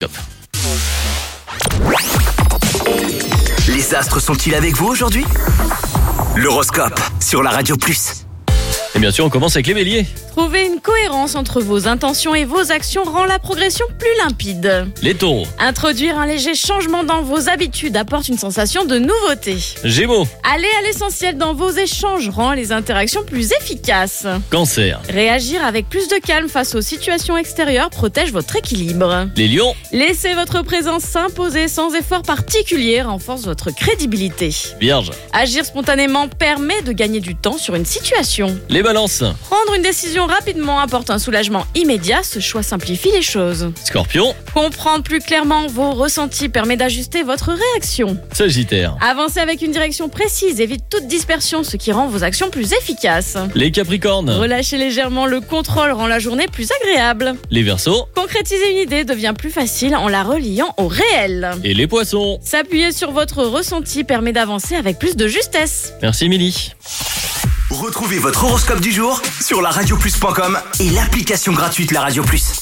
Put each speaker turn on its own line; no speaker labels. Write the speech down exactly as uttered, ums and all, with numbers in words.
Top.
Les astres sont-ils avec vous aujourd'hui ? L'horoscope sur la Radio Plus.
Et bien sûr, on commence avec les béliers.
Trouver une cohérence entre vos intentions et vos actions rend la progression plus limpide.
Les taureaux.
Introduire un léger changement dans vos habitudes apporte une sensation de nouveauté.
Gémeaux.
Aller à l'essentiel dans vos échanges rend les interactions plus efficaces.
Cancer.
Réagir avec plus de calme face aux situations extérieures protège votre équilibre.
Les lions.
Laisser votre présence s'imposer sans effort particulier renforce votre crédibilité.
Vierge.
Agir spontanément permet de gagner du temps sur une situation.
Les balances.
Prendre une décision rapidement apporte un soulagement immédiat, ce choix simplifie les choses.
Scorpion.
Comprendre plus clairement vos ressentis permet d'ajuster votre réaction.
Sagittaire.
Avancer avec une direction précise évite toute dispersion, ce qui rend vos actions plus efficaces.
Les capricornes.
Relâcher légèrement le contrôle rend la journée plus agréable.
Les verseaux.
Concrétiser une idée devient plus facile en la reliant au réel.
Et les poissons.
S'appuyer sur votre ressenti permet d'avancer avec plus de justesse.
Merci Émilie.
Retrouvez votre horoscope du jour sur la radio plus point com et l'application gratuite La Radio Plus.